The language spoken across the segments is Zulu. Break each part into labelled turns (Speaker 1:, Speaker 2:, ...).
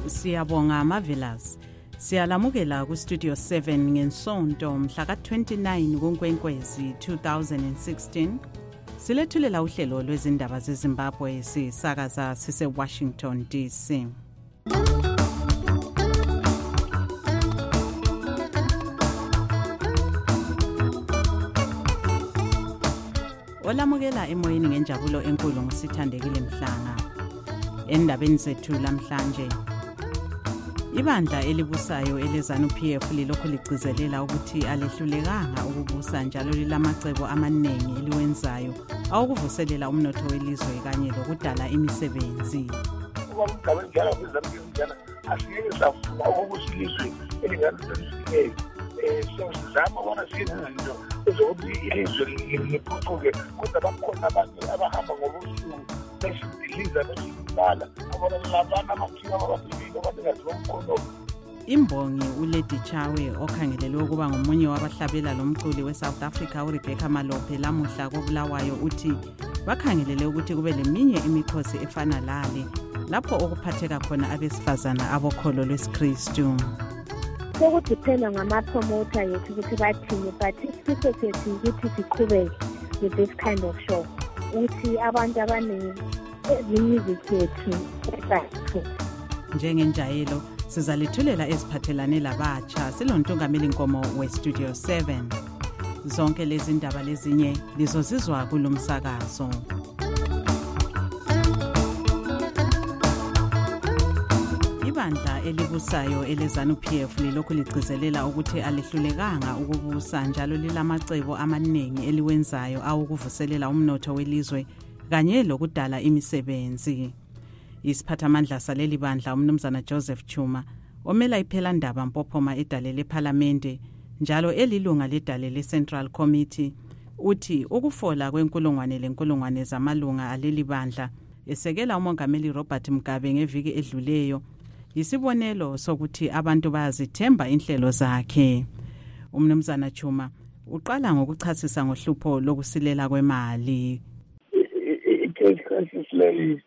Speaker 1: Siyabonga Marvelous. Siyalamukela ku Studio 7 ngensonto mhla ka-29 kuNkwenkwezi 2016. Silethulela uhlelo lwezindaba zeZimbabwe sisakaza sise-Washington DC. Olamukela emoyeni ngenjabulo enkulu ngusithandekile Mhlanga. Endabeni zethu lamhlanje, ibandla elibusayo eleZANU-PF lilokhu ligcizelela ukuthi alehlulekanga ukubusa njalo lilamacebo amaningi eliwenzayo awukuvuselela umnotho welizwe kanye lokudala imisebenzi.
Speaker 2: Ubamgabeni njalo kwiZANU-PF asingeke safuna ukubusa ilizwe elingaludelileyo. Sizama ubona siyenze izinto ezokuthi ilizwe liphucuke, kodwa bakhona abanye abahamba ngobusuku besidiliza besibala abona labana amathiwa ababili abanikazi bomkhono.
Speaker 1: Imbongi uLady Chawe okhangelelwe ukuba ngomunye wabahlabela lomculi weSouth Africa uRebecca Malope lamuhla koBulawayo uthi bakhangelele ukuthi kube leminye imikhosi efana lale lapho okuphatheka khona abesifazana abokholo lwesiKristu.
Speaker 3: Sokudiphenda ngama-promoter yethu ukuthi bathini, but isifiso sethu ukuthi siqhubeke with this kind of show ukuthi abantu abaningi ezimusic yethu ezayo.
Speaker 1: Njengenjayelo sizalithulela eziphathelane labatsha silontungameli Nkomo we-Studio 7. Zonke lezi ndaba lezinye lizozizwa kulomsakazo. Ibandla elibusayo eleZANU-PF lilokhu ligcizelela ukuthi alehlulekanga ukubusa njalo lilamacebo amaningi eliwenzayo awukuvuselela umnotho welizwe kanye lokudala imisebenzi. Isiphathamandla saleli bandla umnumzana Joseph Chuma omela iphelandaba Mpophoma edale leParlamente njalo elilunga ledale leCentral Committee uthi ukufola kwenkulungwane zamalunga aleli bandla esekela umongameli Robert Mugabe ngeviki edluleyo isibonelo sokuthi abantu bayazithemba inhlelo zakhe. Umnumzana Chuma uqala ngokuchasisa ngohlupho lokusilela kwemali.
Speaker 2: I-cash crisis leyi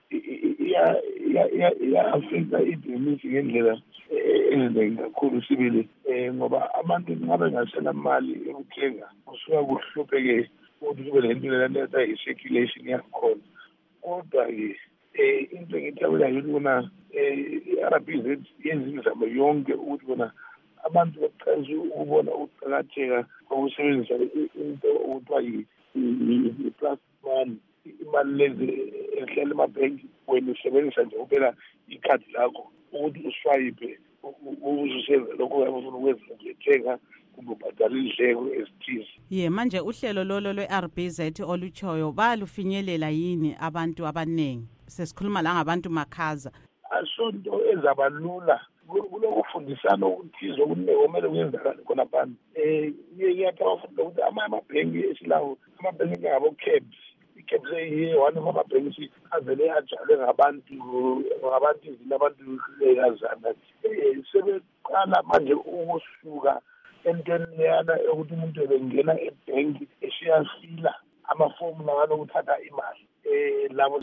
Speaker 2: iya-affecta ibhizinisi ngendlela ezinengi kakhulu sibili ngoba abantu ngabe ngasela mali yokuthenga kusuka kuhlupheke ukuthi kube le nto lena i-circulation yakhona. Kodwa-ke into engithabelayo ukuthi bona i-RBZ yenza imizamo yonke ukuthi bona abantu baqale ukubona ukuqakatheka kokusebenzisa into okuthiwa yi-plastic money, imali lezi ehlala emabhenki wena usebenzisa nje kuphela ikhadi lakho ukuthi uswayiphe uzusenza lokho uyafuna ukwenza ukuthenga kumbe ubhadala indleko ezithize.
Speaker 1: Manje uhlelo lolo lwe-RBZ olutshoyo balufinyelela yini abantu abaningi? Sesikhuluma la ngabantu makhaza.
Speaker 2: Asonto ezabalula kulokufundisana okuthize okumele kuyenzakala khona abantu. Ngiyathaba futhi ukuthi amabhenki esilawo amabhenki ngabo-cabs. I-cabs one amabhenki avele ajalwe ngabantu izini abantu yazana. Sebeqala manje ukusuka entweni leyana yokuthi umuntu ebengena ebhenki esiyafila amafomu lawana okuthatha imali. Labo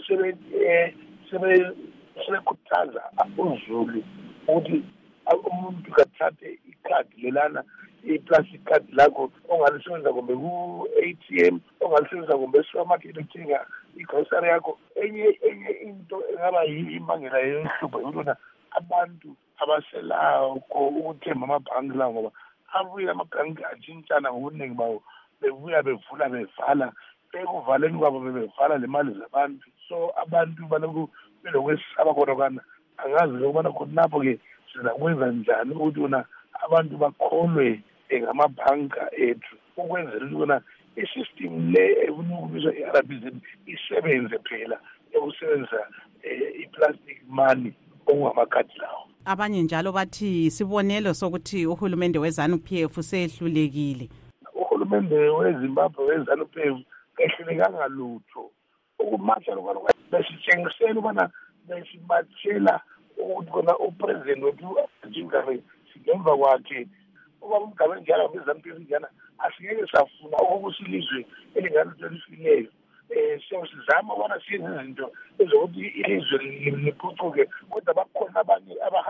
Speaker 2: sebekhuthaza uzulu ukuthi umuntu kathathe ikhadi lelana i-plastic card lakho ongalisebenzisa kumbe ku-ATM ongalisebenzisa kumbe supermarket ukuthenga igrocery yakho. Enye into engaba imbangela yohlupho yikona abantu abaselayo ukuthemba amabhanki lawo ngoba abuye amabhanki atshintshana ngobuningi bawo bebuya bevula bevala ekuvaleni kwabo bebevala le mali zabantu. So abantu balokhu belokwesaba kodwa angazi lokubana khonapho-ke sizakwenza njani ukuthi bona abantu bakholwe ngamabhanka ethu ukwenzela ukuthi bona i-system le efuna ukubizwa i-RBZ isebenze phela yokusebenzisa i-plastic money okungamakhadi lawo.
Speaker 1: Abanye njalo bathi isibonelo sokuthi uhulumende weZANU-PF usehlulekile.
Speaker 2: Uhulumende weZimbabwe weZANU-PF kehlulekanga lutho. Ukumatha lokho besitshengisela ubana besibatshela ukuthi kona upresident wethu Mugabe singemva kwakhe ubamgabeni njalo kwiZANU-PF asingeke safuna ukubusa ilizwe elingaludelileyo. Sizama ubona siyenze izinto ezokuthi ilizwe liphucuke, kodwa bakhona abanye abahamba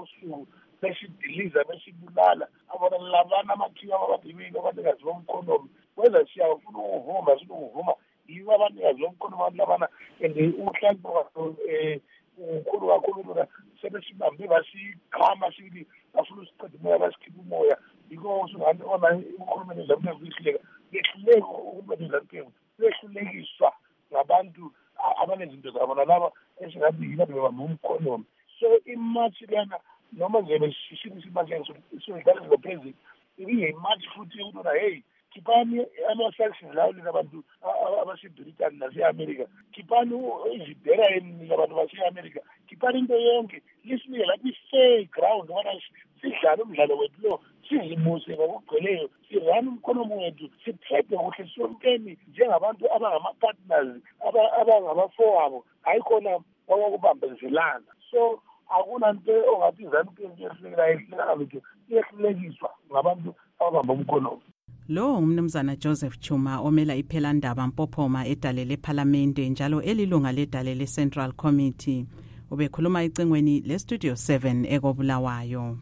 Speaker 2: usuku besidiliza besibulala abona labana amakhiwa ababhibili abanikazi bomkhonomi kwenza siyafuna ukuvuma ukuvuma yibo abanikazi bomkhonomi abantu labana and uhlanzo ukhulu kakhulu lona sebesibambe basikhama sithi bafuna usiqeda umoya basikhipha umoya because ona ukhulumeni zambezihleka behluleka ukumele zantengo behlulekiswa ngabantu abanezinto zabo nalaba esingathi yilabo bebamba umkhonomi so imatch lana noma nje sishini sibakenzo so idala ngophezulu iyimatch futhi ukubona hey kipani ama-sanctions lawo abantu abase-Britain nase-America kipani izibhera yeni abantu base-America kipani into yonke lisinike lapho i-fair ground ubona sidlale umdlalo wethu lo sizimuse ngokugcweleyo sirane umkhonomi wethu siphethe kuhle sonkeni njengabantu abangama-partners abangabafowabo hayi khona wakubambezelana so akunanto ongathi izanto yehluleka lutho iyehlulekiswa ngabantu ababamba umkhonomi.
Speaker 1: Lo umnumzana Joseph Chuma omela iPhelandaba Mpophoma edale leParlamente njalo elilunga ledale leCentral Committee ubekhuluma icengweni leStudio 7 ekobulawayo.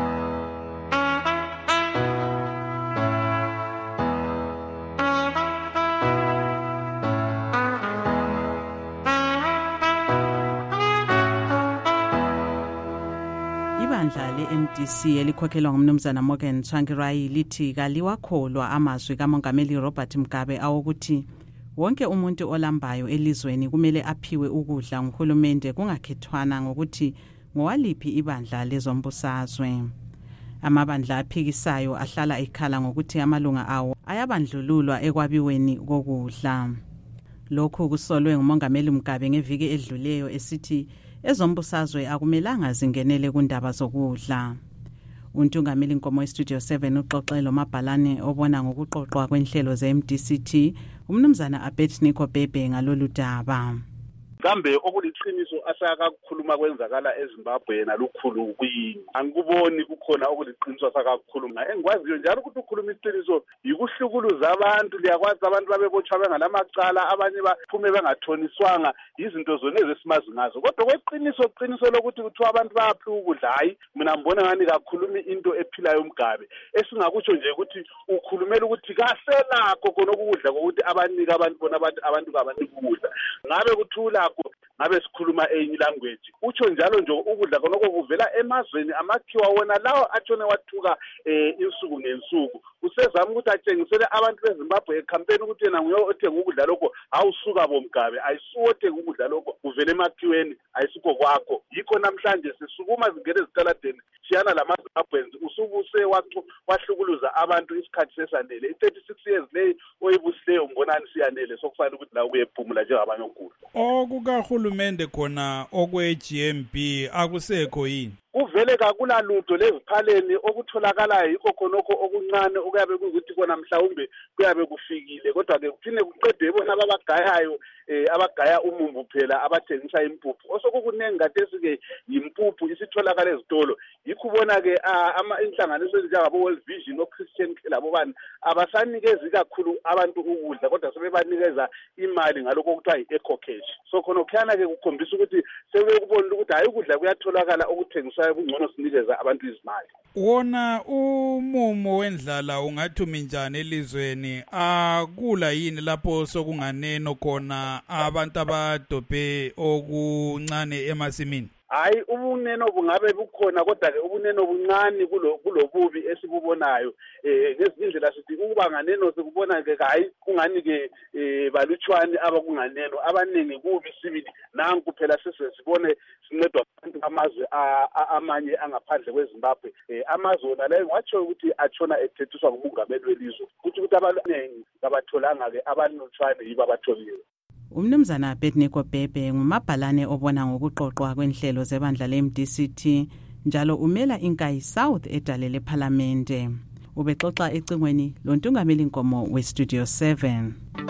Speaker 1: Ibandla le-MDC elikhokhelwa ngumnumzana Morgan Tsvangirai lithi kaliwakholwa amazwi kaMongameli Robert Mugabe awokuthi wonke umuntu olambayo elizweni kumele aphiwe ukudla nguhulumende kungakhethwana ngokuthi ngowaliphi ibandla lezombusazwe. Amabandla aphikisayo ahlala ekhala ngokuthi amalunga awo ayabandlululwa ekwabiweni kokudla. Lokhu kusolwe nguMongameli Mugabe ngeviki edluleyo esithi ezombusazwe akumelanga zingenele kundaba zokudla. Untungameli Nkomo eStudio 7 uxoxelo mabhalane obona ngokuqoqwa kwenhlelo ze-MDCT umnumzana Abednego Bhebhe ngalolu daba.
Speaker 4: Kambe okuliqiniso asakakhuluma kwenzakala eZimbabwe nalukhulu kuyini angikuboni kukhona okuliqiniso asakakhuluma engikwaziyo njalo ukuthi ukhuluma iqiniso yikuhlukuluza abantu liyakwazi abantu babebotshwa bengalamacala abanye baphume bengathoniswanga izinto zona ezesimazi ngazo kodwa kweqiniso lokuthi kuthiwa abantu bayaphiwa ukudla hayi mina ngibona ngani kakhulumi into ephilayo uMgabe esingakutsho nje ukuthi ukhulumela ukuthi kaselakho khona ukudla kokuthi abanika abantu bona abantu kabanika ukudla ngabe kuthula ngabe sikhuluma enye language utsho njalo nje ukudla konoko kuvela emazweni amakhiwa wona lawo atshone wathuka insuku ngensuku usezama ukuthi atshengisele abantu beZimbabwe ecampaign ukuthi yena nguye othenga ukudla lokho awusuka boMgabe ayisuwothenga ukudla lokho kuvela emakhiweni ayisikho kwakho yikho namhlanje sisukuma zingene ezitaladeni siyana lamaZimbabweans usubuse wahlukuluza abantu isikhathi sesanele i36 years leyi oyibusileyo ngibonani siyanele sokufanele ukuthi la kuyephumula njengabanye onkulu
Speaker 5: okukahulumende khona okwe-GMB akusekho yini
Speaker 4: kuvele kakulalutho leziphaleni okutholakalayo yikho khonokho okuncane okuyabe kuyikuthi kona mhlawumbe kuyabe kufikile kodwa-ke kuphinde kuqedwe bona abagayayo abagaya umumbu phela abathengisa impuphu osokukuningi ngathesi-ke yimpuphu isitholakala ezitolo yikho ubona-ke inhlanganiso ezinjengabo-World Vision o-Christian labobani abasanikezi kakhulu abantu ukudla kodwa sebebanikeza imali ngalokho okuthiwa yi-eco cash so khonokhuyana-ke kukhombisa ukuthi sebekubonile ukuthi hayi ukudla kuyatholakala okuthengiswayo kungcono sinikeza abantu izimali.
Speaker 5: Wona umumo wendlala ungathi minjani elizweni akula yini lapho sokunganeno khona abantu abadobhe okuncane emasimini
Speaker 4: hayi ubuneno bungabe bukhona kodwa-ke ubuneno buncane kulobubi esibubonayo ngezindlela sithi ukuba nganeno sikubona-ke hayi kungani-ke balutshwane abakunganeno abaningi kubi sibili nanku phela sesibone sincedwa abantu amazwe amanye angaphandle kweZimbabwe amazwe wona layo watsho ukuthi atshona ethethiswa ngumongameli welizwe ukuthi abaningi kabatholanga-ke abanotshwane yibo abatholiwe.
Speaker 1: Umnumzana Abednego Bhebhe ngumabhalane obona ngokuqoqwa kwenhlelo zebandla le-MDCT njalo umela inkayi South edale leParlamente. Ubexoxa ecingweni lontungameli Nkomo weStudio 7.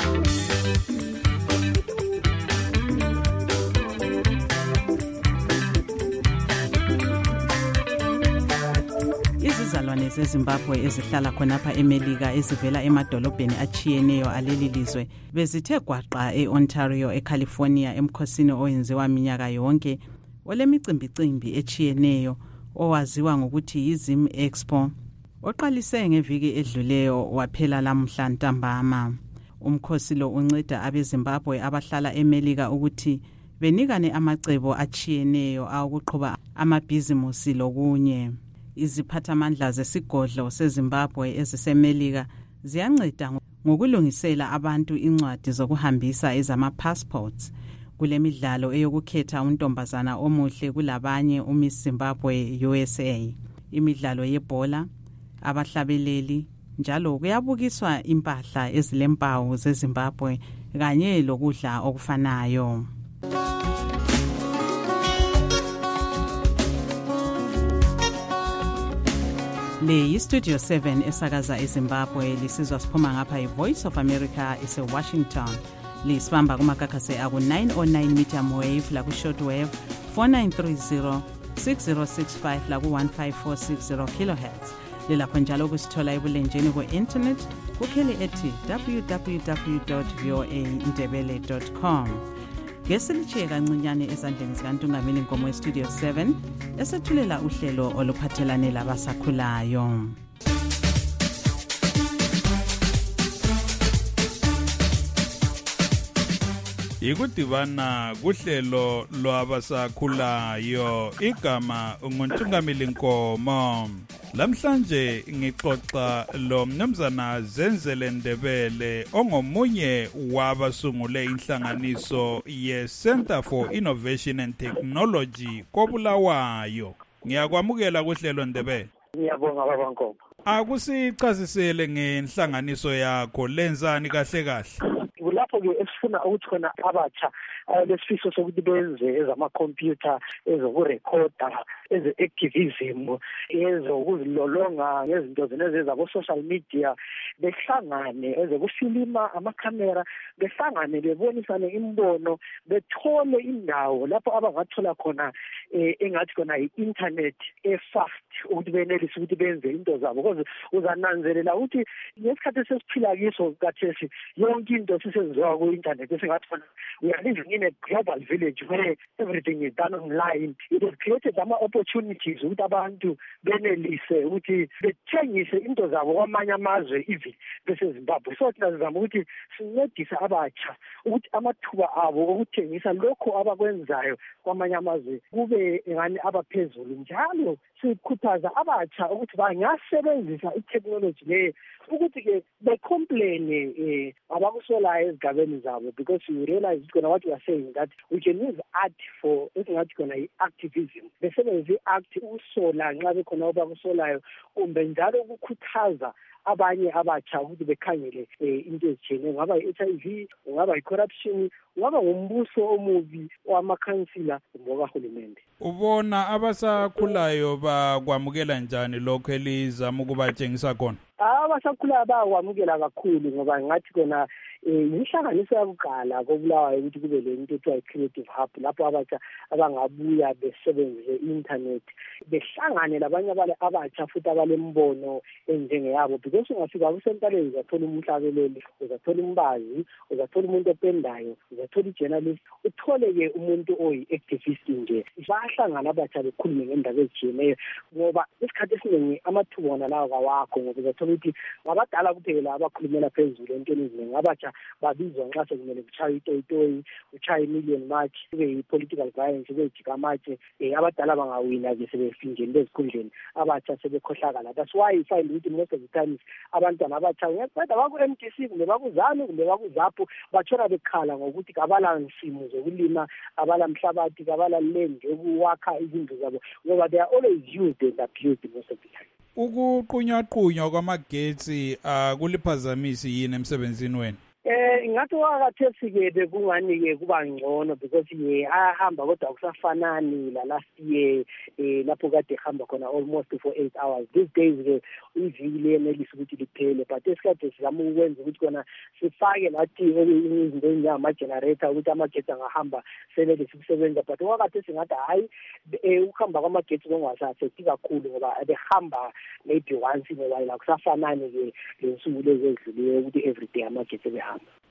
Speaker 1: Izizalwane zeZimbabwe ezihlala khonapha eMelika ezivela emadolobheni achiyeneyo aleli lizwe bezithe gwaqa e-Ontario eCalifornia emkhosini oyenziwa minyaka yonke olemicimbicimbi echiyeneyo owaziwa ngokuthi yiZim Expo oqalise ngeviki edluleyo waphela lamhla ntambama. Umkhosi lo unceda abeZimbabwe abahlala eMelika ukuthi benikane amacebo achiyeneyo awukuqhuba amabhizimusi lokunye. Iziphathamandla zesigodlo seZimbabwe eziseMelika ziyanceda ngokulungisela abantu incwadi zokuhambisa ezama-passports. Kule midlalo eyokukhetha untombazana omuhle kulabanye uMiss Zimbabwe USA, imidlalo yebhola, abahlabeleli, njalo kuyabukiswa impahla ezilempawu zeZimbabwe kanye lokudla okufanayo. Le yiStudio 7 esakaza eZimbabwe lisizwa siphuma ngapha iVoice of America eseWashington. Lisibamba kumakakase aku-909 medium wave laku-shortwave 4930 6065 laku-15460 kilohertz. Lilapho njalo kusithola ebulenjini ku-internet kukheli ethi www.voaindebele.com. Ngesilichiye kancinyane ezandleni zikaNtungameli Nkomo eStudio 7 esethulela uhlelo oluphathelane labasakhulayo.
Speaker 5: Ikudibana kuhlelo lwabasakhulayo igama nguNtungameli Nkomo. Lamhlanje ngixoxa lo mnumzana Zenzele Ndebele ongomunye wabasungule inhlanganiso ye-Center for Innovation and Technology koBulawayo. Ngiyakwamukela kuhlelo Ndebele.
Speaker 2: Ngiyabonga baba Nkomo.
Speaker 5: Akusichazisele ngenhlanganiso yakho lenzani kahle kahle.
Speaker 2: Kulapho-ke esifuna ukuthi khona abatsha lesifiso sokuthi benze ezamakhompyutha, ezokurekhoda, eze-activism, ezokuzilolonga ngezinto zabo-social media, behlangane ezokufilima amakhamera, behlangane bebonisane imbono, bethole indawo lapho abangathola khona engathi khona i-internet e-fast ukuthi benelise ukuthi benze into zabo. Because uzananzelela ukuthi ngesikhathi sesiphila kiso kathesi yonke into sisenziwa ku-internet esingathi khona we are living in a global village where everything is done online. It has created ama-opportunities ukuthi abantu benelise ukuthi bethengise into zabo kwamanye amazwe even beseZimbabwe. So thina sizama ukuthi sincedise abatsha ukuthi amathuba abo okuthengisa lokho abakwenzayo kwamanye amazwe kube ngani abaphezulu. Njalo sikhuthaza abatsha ukuthi bangasebenzisa i-technology leyo ukuthi-ke becomplain abakusolayo ezigabeni zabo, because you realize what we are saying that we can use art for esingathi khona i-activism. Besebenzisa i-art ukusola nxa bekhona abakusolayo kumbe njalo ukukhuthaza abanye abatsha ukuthi bekhangele into ezitshiyeneyo, ngaba i-HIV, ngaba i-corruption, ngaba ngumbuso omubi wamakhansila ngokahulumende.
Speaker 5: Ubona abasakhulayo bakwamukela njani lokho elizama ukubatshengisa khona?
Speaker 2: Abasakhulayo bakwamukela kakhulu ngoba ngathi kona inhlanganiso yakuqala koBulawayo ukuthi kube le nto ethiwa i-Creative Hub lapho abatsha abangabuya besebenzise i-internet behlangane labanye abatsha futhi abalembono enjengeyabo, because ungafika kusentaleni uzathola umhlabeleli, uzathola umbazi, uzathola umuntu opendayo, uzathola i-journalist, uthole-ke umuntu oyi-activist nje. Bahlangana abatsha bekhulume ngendaba ezitshiyeneyo ngoba isikhathi esiningi amathuba wona lawo kawakho, ngoba uzathola ukuthi ngabadala kuphela abakhulumela phezulu entweni eziningi. Abatsha babizwa nxa sekumele kuchaye itoyitoyi, kuchaye million march, kube yi-political violence, kube yijikamatshe, abadala bangawina-ke sebefinjeni bezikhundleni, abatsha sebekhohlakala. That's why you find ukuthi most of the times abantwana abatsha ngiyaqeda baku-MDC kumbe bakuzanu kumbe bakuzapho batshona bekhala ngokuthi kabala nsimo zokulima, abala mhlabathi, kabala land yokuwakha izindlu zabo, ngoba they are always used and abused most of the time.
Speaker 5: Ukuqunywaqunywa kwamagetsi kuliphazamisi yini emsebenzini wenu?
Speaker 2: Ngathi wakathesi-ke bekungani-ke kuba ngcono because ahamba kodwa akusafanani la last year lapho kade ehamba khona almost for 8 hours. These days-ke iviki liyenelisa ukuthi liphele, but esikhathi sizama ukwenza ukuthi kona sifake lathi izinto ezinjengama-generator ukuthi amagetsi angahamba senelise ukusebenza. But wakathesi ngathi hayi ukuhamba kwamagetsi kungasasethi kakhulu ngoba behamba maybe once in a while, akusafanani-ke lensuku lezi ezidlulileyo ukuthi everyday amagetsi behamba.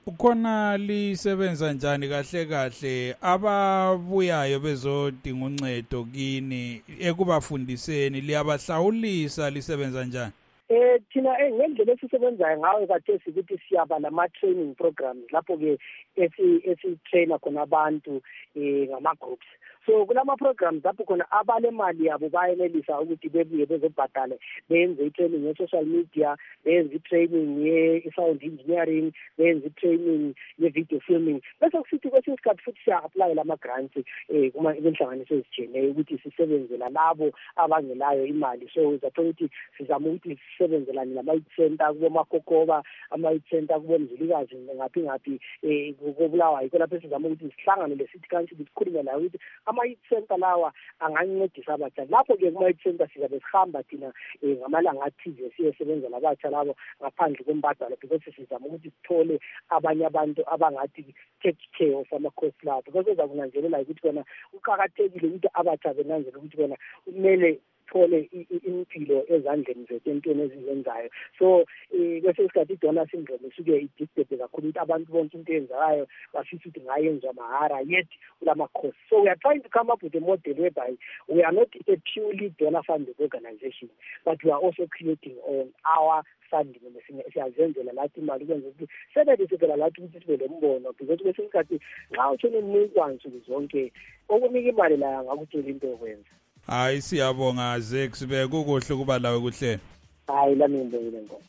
Speaker 5: Ukhona lisebenza njani kahle kahle ababuyayo bezodinga uncedo kini ekubafundiseni liyabahlawulisa lisebenza njani?
Speaker 6: Thina ngendlela esisebenzayo ngayo kathesi ukuthi siyaba nama-training programs lapho-ke esi-trainer khona abantu ngama-groups. So kulama-programs lapho khona abalemali yabo bayenelisa ukuthi bebuye bezobhadale benze i-training ye-social media, benze i-training ye-sound engineering, benze i-training ye-video filming. Bese kusithi kwesinye isikhathi futhi siya-apply lama-grants kwinhlanganiso ezijiyeneyo ukuthi sisebenzela labo abangelayo imali. So zathola ukuthi sizama ukuthi sisebenzelane nama-youth center kuboMakokoba, ama-youth center kubomzilikazi ngaphi kobulawayo. Yikho lapho sizama ukuthi sihlangane le-city council sikhulume layo ukuthi ama-youth center lawa angancedisa abatsha. Lapho-ke kuma-youth center sizabe sihamba thina ngamalanga athize siyesebenzela abatsha labo ngaphandle kombadalo, because sizama ukuthi sithole abanye abantu abangathi take care of ama-course lawo, because ezakunanzelela ukuthi kona kuqakathekile ukuthi abatsha benanzele ukuthi kona kumele thole impilo ezandleni zethu entweni ezizenzayo. So kwesinye isikhathi i-donor syndrome isuke idictate kakhulu ukuthi abantu bonke into eyenzakayo bafisa ukuthi ngayenzwa mahara yet kulama-course. So we are trying to come up with a model whereby we are not a purely donor-funded organization, but we are also creating on our funding. Siyazenzela lathi imali kwenza ukuthi sebelisekela lathi ukuthi sibe lembono, because kwesinye isikhathi nxa uthole iminikwa nsuku zonke okunika imali la ngakutshela into yokwenza.
Speaker 5: Hayi siyabonga Zex bekukuhle kuba lawe kuhlelo.
Speaker 6: Hayi lami ngibongile ngoma.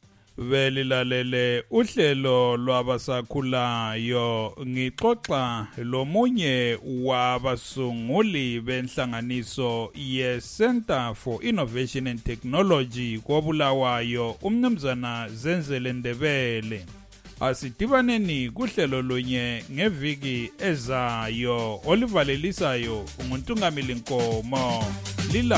Speaker 5: Belilalele uhlelo lwabasakhulayo ngixoxa lomunye wabasunguli benhlanganiso ye-Center for Innovation and Technology koBulawayo umnumzana Zenzele Ndebele. Asidibaneni kuhlelo lunye ngeviki ezayo olivalelisayo nguNtungamili Nkomo lila.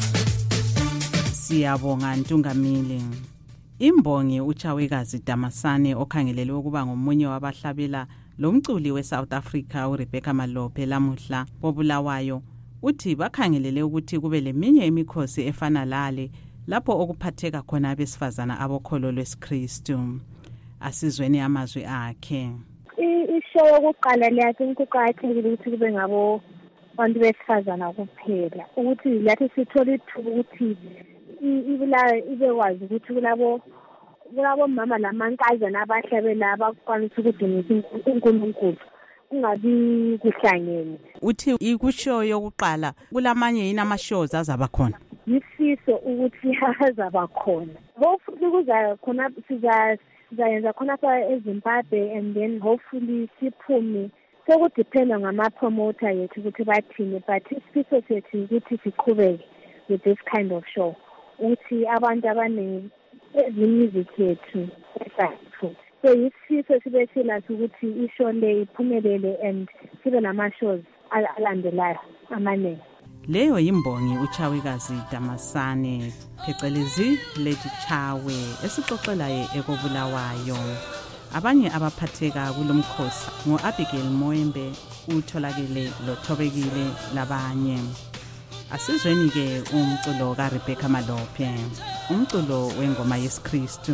Speaker 1: Siyabonga Ntungamili. Imbongi uChawekazi Damasane okhangelelwe ukuba ngomunye wabahlabela lomculi weSouth Africa uRebecca Malope lamuhla koBulawayo uthi bakhangelele ukuthi kube leminye imikhosi efana lale lapho okuphatheka khona abesifazana abokholo lwesikristu. Asizweni amazwi akhe.
Speaker 3: Ishow yokuqala leyathi kuqakathekile ukuthi kube ngabo abantu besifazana kuphela, ukuthi lathi sithola ithuba ukuthi ibekwazi ukuthi kulabo mama lamankazana abahlabela abakwanisa ukudumisa uNkulunkulu kungabi kuhlangene.
Speaker 1: Uthi ikushow yokuqala kulamanye yini ama-shows azaba khona?
Speaker 3: Yisiso ukuthi azaba khona. Hopefully kuza khona sizayenza khona eZimbabwe, and then hopefully siphume. Sekudiphenda ngama-promoter yethu ukuthi bathini, but isifiso sethu ukuthi siqhubeke with this kind of show, ukuthi abantu abaningi music yethu esathu. So isifiso sibe silathi ukuthi ishow le iphumelele and sibe nama-shows alandelayo amaningi.
Speaker 1: Leyo yimbongi uChawekazi Damasane phecelezi Lady Chawe esixoxelayo ekoBulawayo. Abanye abaphatheka kulomkhosi ngo-Abigail Moembe, uTholakele loThobekile labanye. Asizweni-ke umculo kaRebecca Malope, umculo wengoma yesikristu.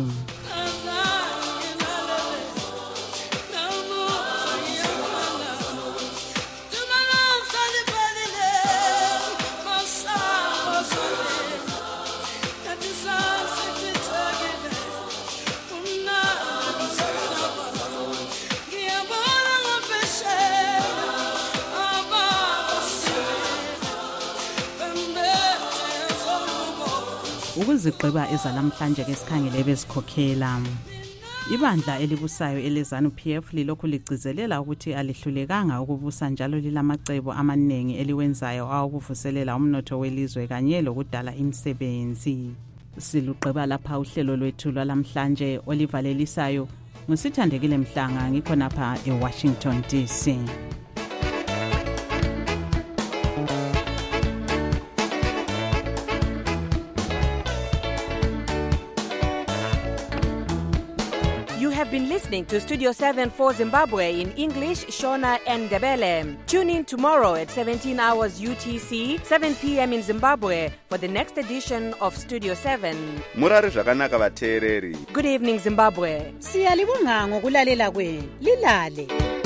Speaker 1: Ukuzigqiba ezalamhlanje ke sikhangele bezikhokhela. Ibandla elibusayo eleZANU-PF lilokhu ligcizelela ukuthi alihlulekanga ukubusa njalo lilamacebo amaningi eliwenzayo awokuvuselela umnotho welizwe kanye lokudala imisebenzi. Siluqeba lapha uhlelo lwethu lwalamhlanje olivalelisayo nguSithandekile Mhlanga ngikhonapha eWashington DC.
Speaker 7: have been listening to Studio 7 for Zimbabwe in English, Shona and Ndebele. Tune in tomorrow at 17 hours UTC, 7 p.m. in Zimbabwe for the next edition of Studio 7.
Speaker 8: Murari zvakanaka vateereri.
Speaker 7: Good evening, Zimbabwe.
Speaker 1: Siyalibonga ngokulalela kwenu. Lilale.